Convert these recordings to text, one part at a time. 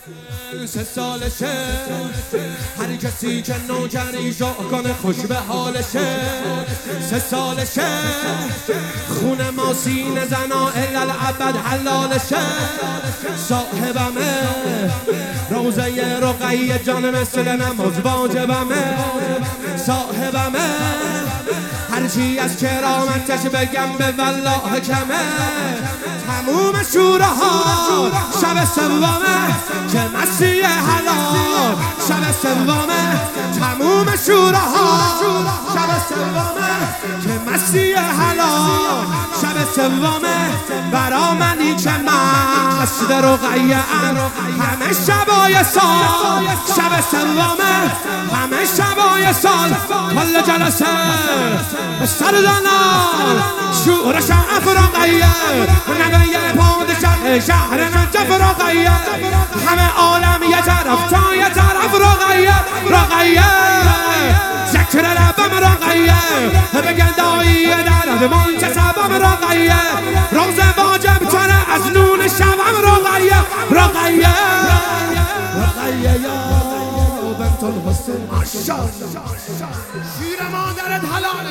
سه سالشه هر کسی که نوجری شو کنه خوش به حالشه. سه سالشه خون ما سینه زنا الالعبد حلالشه. صاحبمه روزه رقیه جان مثل نماز واجبمه. صاحبمه هرچی از کرامتش بگم به والله کمه. تموم شوره ها شب سومه که مسیح حلال. شب سومه تموم شوره ها شب سومه که مسیح حلال. شب سومه برا منی که مست رقیه ام همه شبای سال. شب سومه همه شبای سال کل جلسه سر زنان شورش افرقیه. نگه پادشاه شهر نجف رقیه. همه عالم یه طرف تا یه طرف رقیه. رقیه ذکر لبم رقیه. بگن دایی درد منتصبم رقیه. روز واجب تره از نون شبم رقیه. رقیه رقیه یا بنت الحسین ماشاءالله. شیر مادرت حلاله.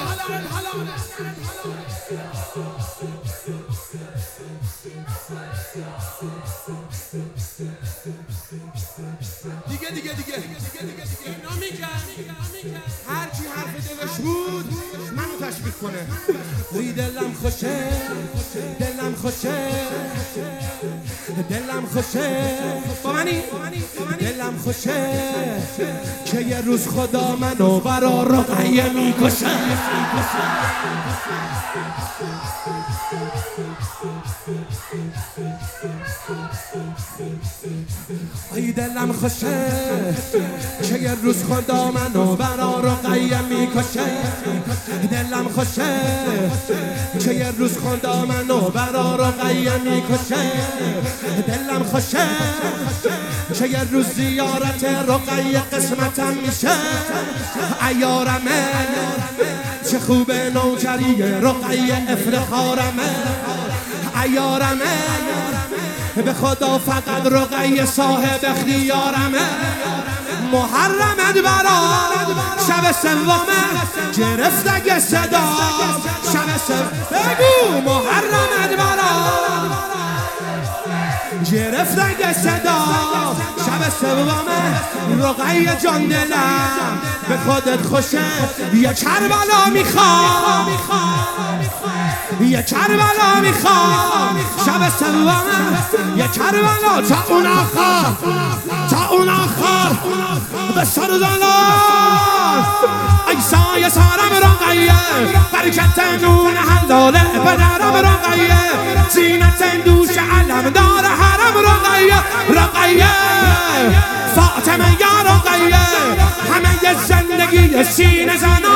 دیگه اینا میگن هر کی حرف دلش بود منو تشویق کنه. وی دلم خوشه دلم خوشه دلم خوشه با منی. دلم خوشه که یه روز خدا منو برا رقیه میکشه. ای دلم خوشه که یه روز خدا منو برا رقیه میکشه. دلم خوشه که یه روز خدا منو برا رقیه میکشه. دلم خوشه که یه روز زیارت رقیه قسمتم میشه. عیارمه چه خوبه نوجری رقیه افتخارمه. عیارمه به خدا فقط رقیه صاحب اختیارمه. محرمت برا شب سومه گرفتگه صدا. شب سومه بگو محرمت برا گرفتگه صدا. شب سومه رقیه جان دلم به خودت خوشه. یه کربلا میخوام یه کربلا میخوام. شب سومه یه کربلا تا اون آخر تا اون آخر به سر زنان. ای سایه سارم رقیه برکت نون حلاله پدرم رقیه. زینت دوش علم دار حرم رقیه. رقیه فاطمه یا رقیه همه ی زندگی سینه زن